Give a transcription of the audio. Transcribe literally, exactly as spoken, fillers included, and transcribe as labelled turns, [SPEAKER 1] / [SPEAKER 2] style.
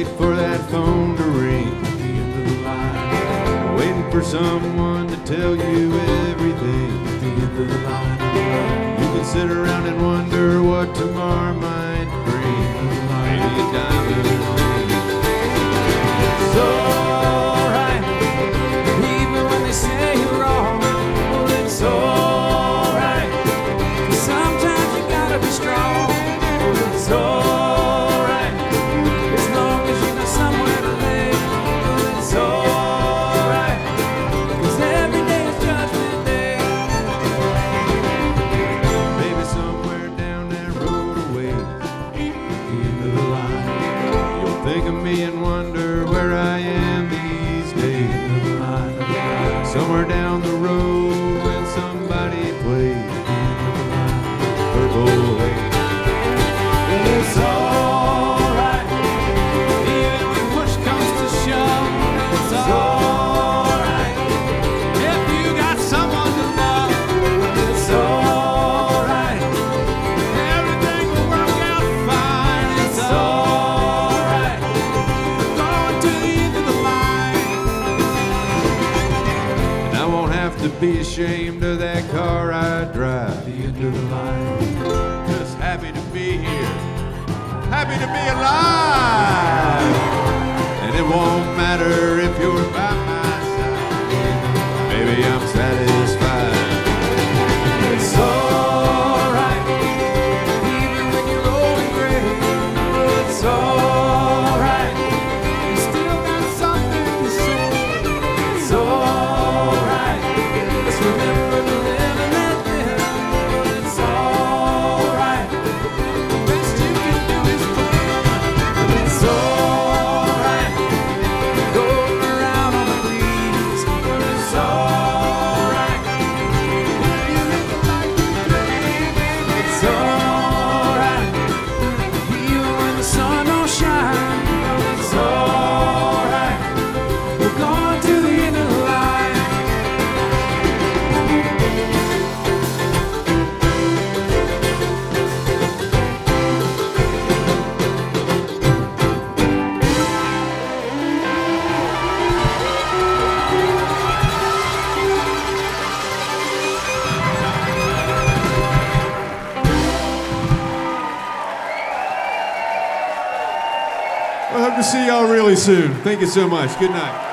[SPEAKER 1] wait for that phone to ring at the end of the line. Waiting for someone to tell you everything at the end of the line. You can sit around and wonder what tomorrow might bring. Maybe a diamond ring. It's alright, even when they say you're wrong. Well, it's alright, 'cause sometimes you gotta be strong. Well, it's alright, as long as you got somewhere to live. Well, it's alright, 'cause every day is Judgment Day. Maybe somewhere down that road away at the end of the line, you'll think of me and wonder where I am these days. Somewhere down the road when somebody plays Purple Haze. It's alright, even when push comes to shove. It's alright, if you got someone to love. It's alright, everything will work out fine. It's alright, going to the end of the line. And I won't have to be ashamed of that car I drive at the end of the line. Just happy to be here, happy to be alive. And it won't matter if you're by my side, maybe I'm satisfied. It's alright, even when you're old and gray. It's alright, you still got something to say. It's alright, let's remember to live and let live. It's alright, the best you can do is pray. It's alright, going around on the breeze. It's alright, if you live the life you crave. It's alright, even when the sun don't shine. It's alright, we're going to the end of the line. I hope to see y'all really soon. Thank you so much. Good night.